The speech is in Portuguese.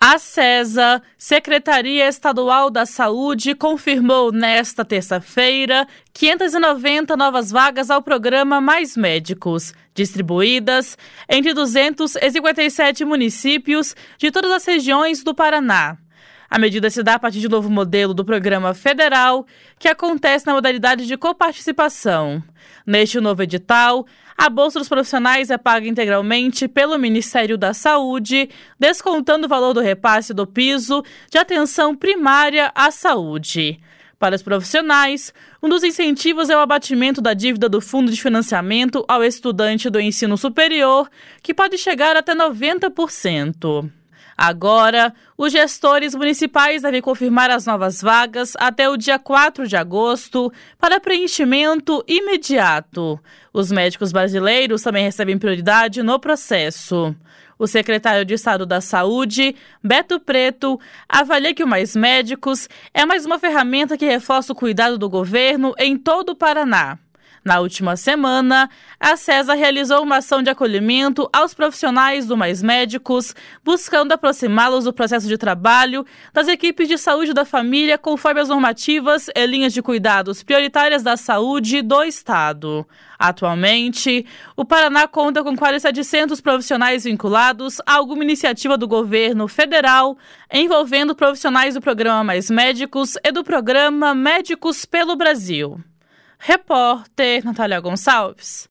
A SESA, Secretaria Estadual da Saúde, confirmou nesta terça-feira 590 novas vagas ao programa Mais Médicos, distribuídas entre 257 municípios de todas as regiões do Paraná. A medida se dá a partir do novo modelo do programa federal, que acontece na modalidade de coparticipação. Neste novo edital, a bolsa dos profissionais é paga integralmente pelo Ministério da Saúde, descontando o valor do repasse do piso de atenção primária à saúde. Para os profissionais, um dos incentivos é o abatimento da dívida do Fundo de Financiamento ao estudante do ensino superior, que pode chegar até 90%. Agora, os gestores municipais devem confirmar as novas vagas até o dia 4 de agosto para preenchimento imediato. Os médicos brasileiros também recebem prioridade no processo. O secretário de Estado da Saúde, Beto Preto, avalia que o Mais Médicos é mais uma ferramenta que reforça o cuidado do governo em todo o Paraná. Na última semana, a SESA realizou uma ação de acolhimento aos profissionais do Mais Médicos, buscando aproximá-los do processo de trabalho das equipes de saúde da família conforme as normativas e linhas de cuidados prioritárias da saúde do Estado. Atualmente, o Paraná conta com quase 700 profissionais vinculados a alguma iniciativa do governo federal envolvendo profissionais do programa Mais Médicos e do programa Médicos pelo Brasil. Repórter Natália Gonçalves.